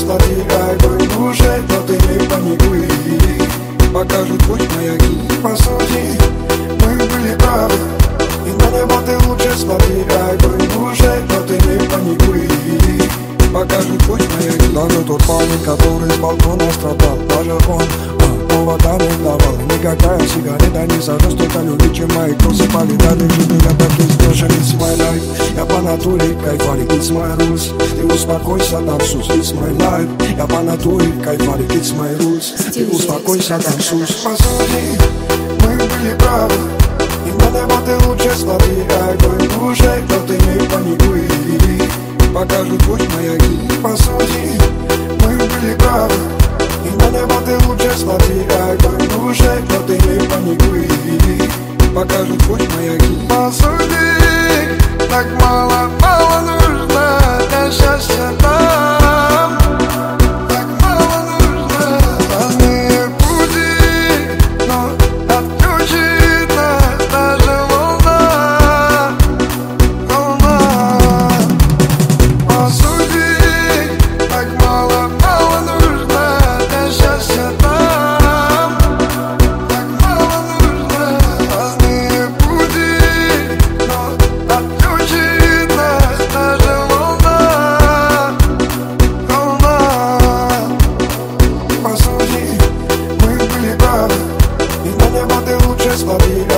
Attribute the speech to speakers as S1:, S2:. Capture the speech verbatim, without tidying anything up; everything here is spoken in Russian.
S1: смотри, огонь в душе, но ты не паникуй. Покажут путь маяки, по сути, мы были правы. И на небо ты лучше смотри, огонь в душе, но ты не паникуй. Покажут путь маяки. Даже тот парень, который с балкона страдал, даже он а, повода не давал. Никакая сигарета не сожжет столько любви, чем мои косы полетали. Тебе я так и спешил, it's my life. Я по натуре кайфарик, it's my rules. Ты успокойся, танцуй, it's my life. Я по натуре кайфарик, it's my rules. Ты успокойся, танцуй. По сути, мы были правы. И на небо ты лучше смотри, огонь в душе, но ты не паникуй. Покажут путь маяки, по сути, мы были правы. И на небо ты лучше смотри, огонь в душе, но ты не паникуй. Покажут путь маяки, по сути, так мало, мало нужно для счастья нам. Так мало нужно разные пути, но отключит нас даже волна, волна. По сути, так мало, мало нужно для счастья нам. Так мало нужно разные пути, но отключит нас даже волна, волна. По сути, мы были правы. И на небо ты лучше смотри.